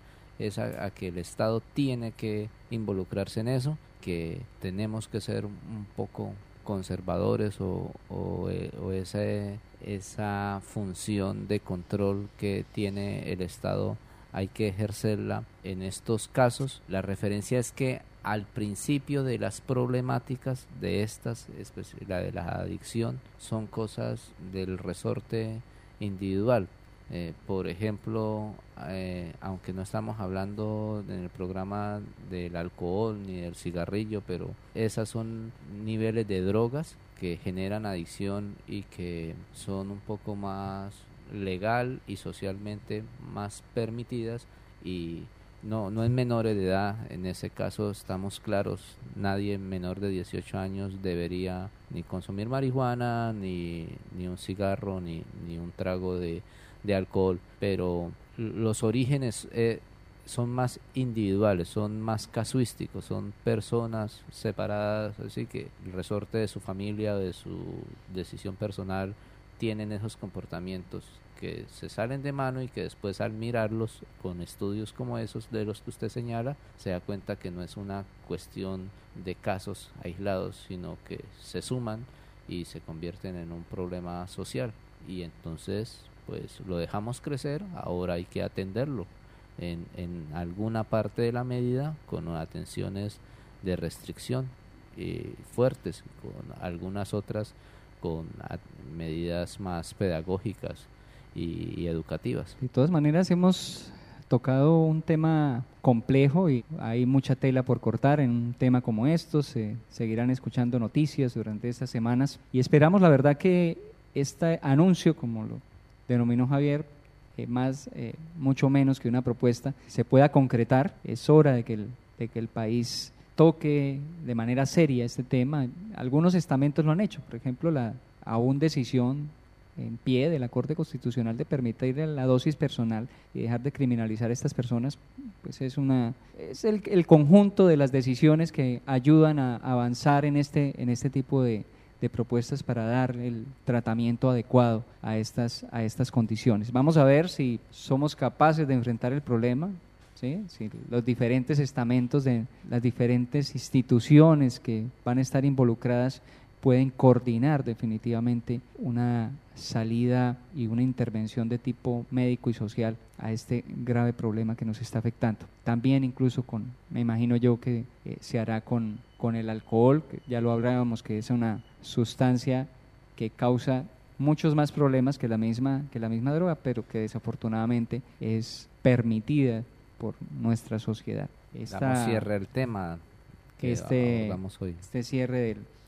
es a, a que el Estado tiene que involucrarse en eso, que tenemos que ser un poco conservadores o, o, o ese, esa función de control que tiene el Estado hay que ejercerla en estos casos. La referencia es que al principio de las problemáticas de estas, la de la adicción, son cosas del resorte individual. Eh, por ejemplo, eh, aunque no estamos hablando en el programa del alcohol ni del cigarrillo, pero esas son niveles de drogas que generan adicción y que son un poco más legal y socialmente más permitidas, y no no en menores de edad. En ese caso estamos claros, nadie menor de dieciocho años debería ni consumir marihuana, ni, ni un cigarro, ni, ni un trago de de alcohol, pero los orígenes eh, son más individuales, son más casuísticos, son personas separadas, así que el resorte de su familia, de su decisión personal, tienen esos comportamientos que se salen de mano y que después al mirarlos con estudios como esos de los que usted señala, se da cuenta que no es una cuestión de casos aislados, sino que se suman y se convierten en un problema social, y entonces pues lo dejamos crecer. Ahora hay que atenderlo en, en alguna parte de la medida con atenciones de restricción eh, fuertes, con algunas otras con a, medidas más pedagógicas y, y educativas. De todas maneras hemos tocado un tema complejo y hay mucha tela por cortar en un tema como estos. Se seguirán escuchando noticias durante estas semanas y esperamos la verdad que este anuncio, como lo denominó Javier, eh, más eh, mucho menos que una propuesta, se pueda concretar. Es hora de que el, de que el país toque de manera seria este tema. Algunos estamentos lo han hecho, por ejemplo, la aún decisión en pie de la Corte Constitucional de permitir la dosis personal y dejar de criminalizar a estas personas, pues es una es el, el conjunto de las decisiones que ayudan a avanzar en este en este tipo de de propuestas para dar el tratamiento adecuado a estas, a estas condiciones. Vamos a ver si somos capaces de enfrentar el problema, ¿sí? Si los diferentes estamentos de las diferentes instituciones que van a estar involucradas pueden coordinar definitivamente una salida y una intervención de tipo médico y social a este grave problema que nos está afectando. También incluso con, me imagino yo que eh, se hará con, con el alcohol, que ya lo hablábamos, que es una sustancia que causa muchos más problemas que la misma que la misma droga, pero que desafortunadamente es permitida por nuestra sociedad. Esta, Damos cierre al tema que este, abordamos hoy. Este cierre del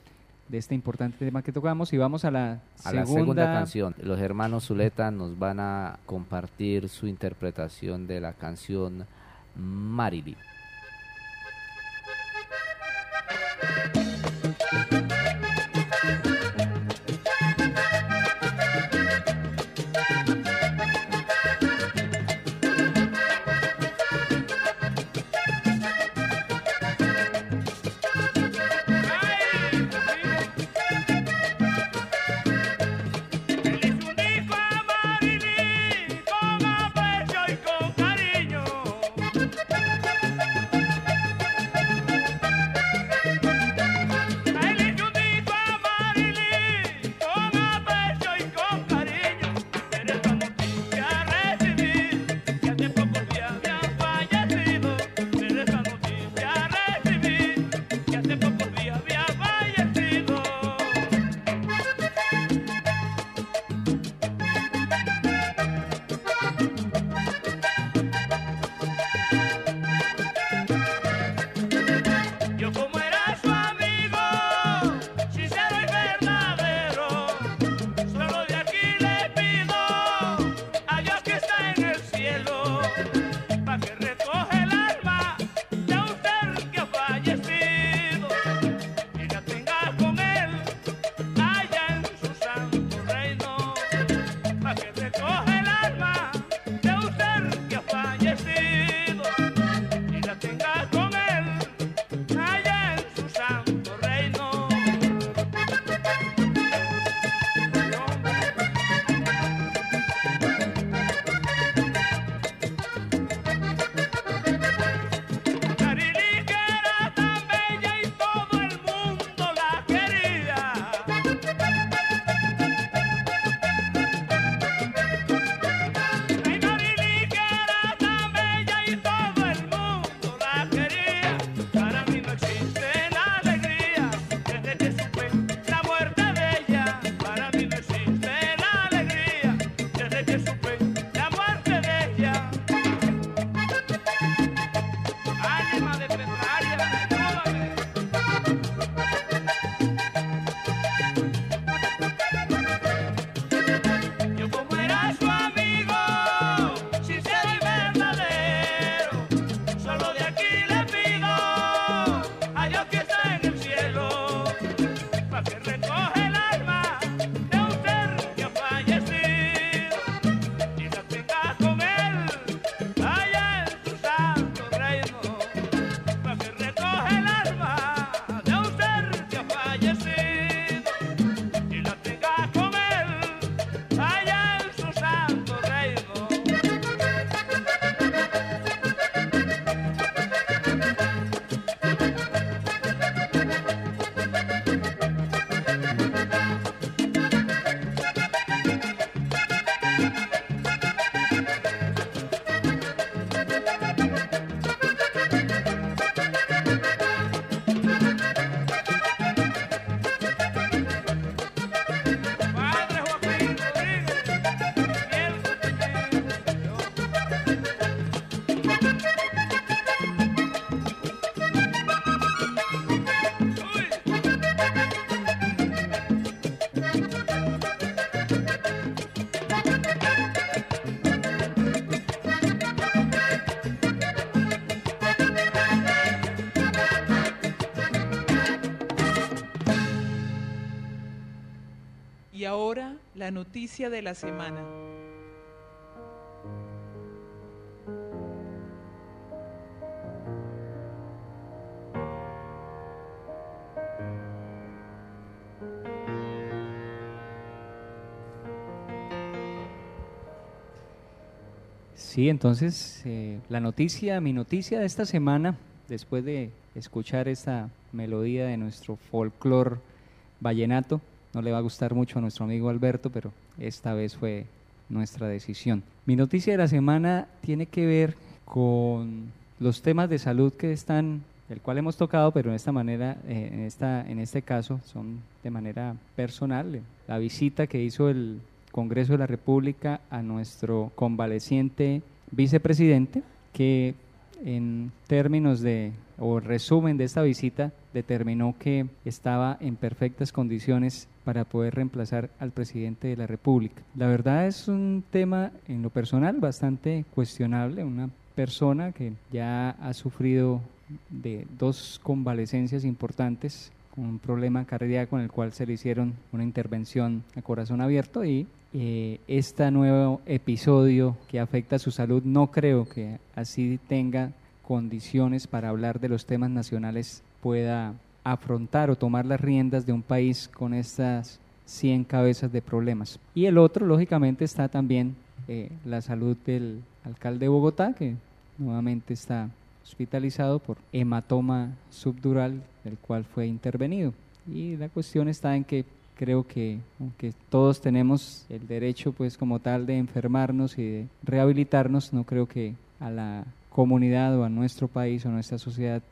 de este importante tema que tocamos y vamos a la, a segunda... la segunda canción. Los hermanos Zuleta nos van a compartir su interpretación de la canción Marilyn. Y ahora, la noticia de la semana. Sí, entonces eh, la noticia, mi noticia de esta semana, después de escuchar esta melodía de nuestro folclore vallenato, no le va a gustar mucho a nuestro amigo Alberto, pero esta vez fue nuestra decisión. Mi noticia de la semana tiene que ver con los temas de salud que están, el cual hemos tocado, pero en esta manera, eh, en esta, en este caso, son de manera personal. La visita que hizo el Congreso de la República a nuestro convaleciente vicepresidente, que en términos de, o resumen de esta visita, determinó que estaba en perfectas condiciones para poder reemplazar al presidente de la República. La verdad es un tema en lo personal bastante cuestionable, una persona que ya ha sufrido de dos convalecencias importantes, con un problema cardíaco en el cual se le hicieron una intervención a corazón abierto y eh, este nuevo episodio que afecta a su salud no creo que así tenga condiciones para hablar de los temas nacionales, pueda afrontar o tomar las riendas de un país con estas cien cabezas de problemas. Y el otro, lógicamente, está también eh, la salud del alcalde de Bogotá, que nuevamente está hospitalizado por hematoma subdural, del cual fue intervenido. Y la cuestión está en que creo que aunque todos tenemos el derecho pues como tal de enfermarnos y de rehabilitarnos, no creo que a la comunidad o a nuestro país o a nuestra sociedad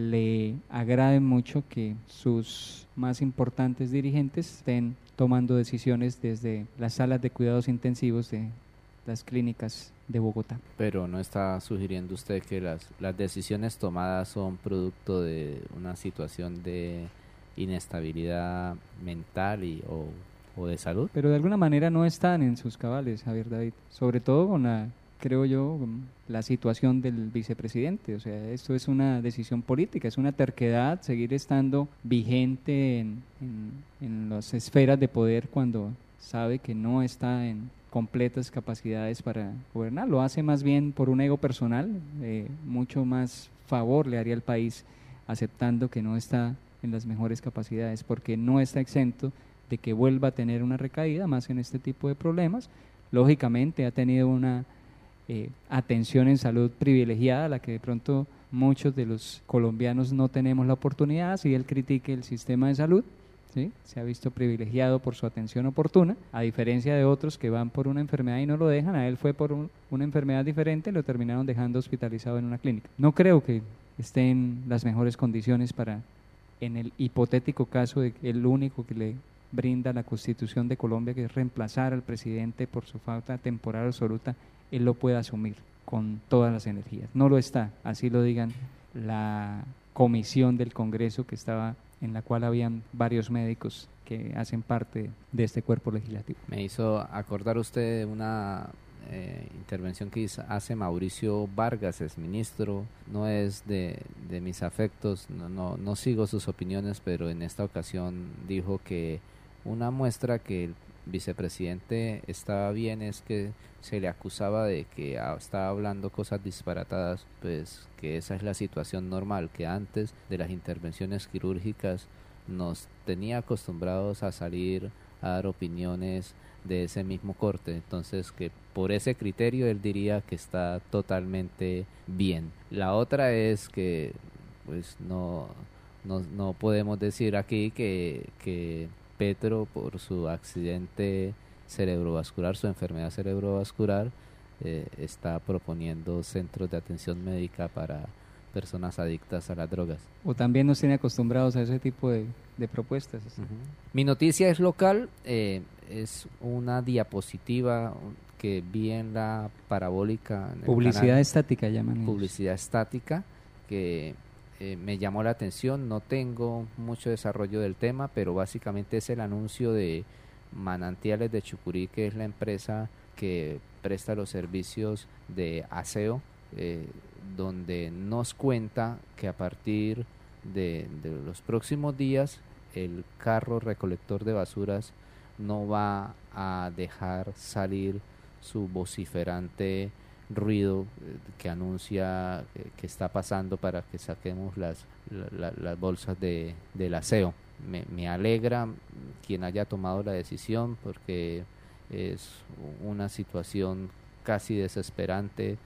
le agrade mucho que sus más importantes dirigentes estén tomando decisiones desde las salas de cuidados intensivos de las clínicas de Bogotá. Pero no está sugiriendo usted que las, las decisiones tomadas son producto de una situación de inestabilidad mental y, o, o de salud. Pero de alguna manera no están en sus cabales, Javier David, sobre todo con la, creo yo, con la situación del vicepresidente. O sea, esto es una decisión política, es una terquedad seguir estando vigente en, en, en las esferas de poder cuando sabe que no está en completas capacidades para gobernar. Lo hace más bien por un ego personal, eh, mucho más favor le haría al país aceptando que no está en las mejores capacidades, porque no está exento de que vuelva a tener una recaída más en este tipo de problemas. Lógicamente ha tenido una eh, atención en salud privilegiada, la que de pronto muchos de los colombianos no tenemos la oportunidad, si él critique el sistema de salud, ¿sí? Se ha visto privilegiado por su atención oportuna, a diferencia de otros que van por una enfermedad y no lo dejan. A él fue por un, una enfermedad diferente, lo terminaron dejando hospitalizado en una clínica. No creo que esté en las mejores condiciones para, en el hipotético caso de que el único que le brinda la Constitución de Colombia, que es reemplazar al presidente por su falta temporal absoluta, él lo pueda asumir con todas las energías. No lo está, así lo digan la comisión del Congreso que estaba, en la cual habían varios médicos que hacen parte de este cuerpo legislativo. Me hizo acordar usted de una eh, intervención que hace Mauricio Vargas, es ministro, no es de, de mis afectos, no, no, no sigo sus opiniones, pero en esta ocasión dijo que una muestra que el vicepresidente estaba bien es que se le acusaba de que estaba hablando cosas disparatadas, pues que esa es la situación normal, que antes de las intervenciones quirúrgicas nos tenía acostumbrados a salir a dar opiniones de ese mismo corte, entonces que por ese criterio él diría que está totalmente bien. La otra es que pues no, no, no podemos decir aquí que, que Petro, por su accidente cerebrovascular, su enfermedad cerebrovascular, eh, está proponiendo centros de atención médica para personas adictas a las drogas. O también nos tiene acostumbrados a ese tipo de, de propuestas. Uh-huh. Mi noticia es local, eh, es una diapositiva que vi en la parabólica. En publicidad el canal, estática llaman ellos. Publicidad estática, que eh, me llamó la atención. No tengo mucho desarrollo del tema, pero básicamente es el anuncio de Manantiales de Chucurí, que es la empresa que presta los servicios de aseo, eh, donde nos cuenta que a partir de, de los próximos días el carro recolector de basuras no va a dejar salir su vociferante ruido eh, que anuncia eh, que está pasando para que saquemos las, la, la, las bolsas de, del aseo. Me, me alegra quien haya tomado la decisión, porque es una situación casi desesperante.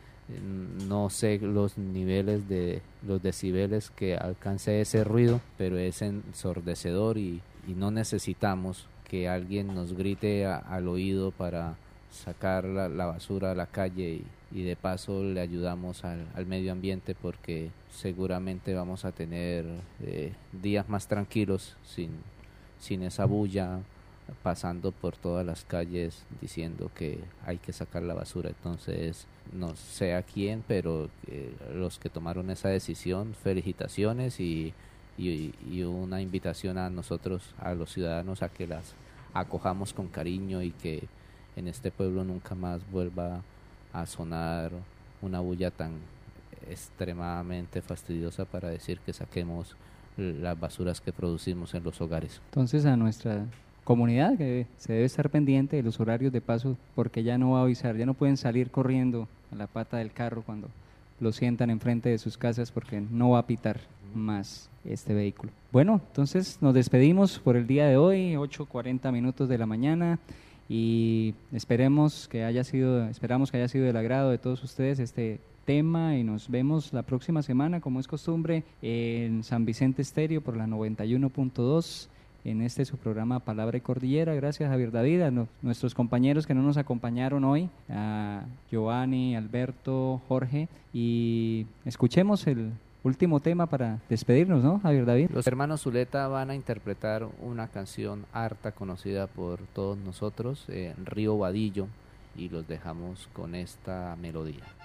No sé los niveles de los decibeles que alcance ese ruido, pero es ensordecedor y, y no necesitamos que alguien nos grite a, al oído para sacar la, la basura a la calle y, y de paso le ayudamos al, al medio ambiente, porque seguramente vamos a tener eh, días más tranquilos sin, sin esa bulla pasando por todas las calles diciendo que hay que sacar la basura. Entonces, no sé a quién, pero eh, los que tomaron esa decisión, felicitaciones y, y, y una invitación a nosotros, a los ciudadanos, a que las acojamos con cariño y que en este pueblo nunca más vuelva a sonar una bulla tan extremadamente fastidiosa para decir que saquemos las basuras que producimos en los hogares. Entonces, a nuestra comunidad que se debe estar pendiente de los horarios de paso, porque ya no va a avisar, ya no pueden salir corriendo a la pata del carro cuando lo sientan enfrente de sus casas, porque no va a pitar más este vehículo. Bueno, entonces nos despedimos por el día de hoy, ocho cuarenta minutos de la mañana, y esperemos que haya sido, esperamos que haya sido del agrado de todos ustedes este tema, y nos vemos la próxima semana, como es costumbre, en San Vicente Estéreo por la noventa y uno punto dos, en este su programa Palabra y Cordillera. Gracias, Javier David, a no, nuestros compañeros que no nos acompañaron hoy, a Giovanni, Alberto, Jorge, y escuchemos el último tema para despedirnos, ¿no, Javier David? Los hermanos Zuleta van a interpretar una canción harta conocida por todos nosotros, eh, Río Vadillo, y los dejamos con esta melodía.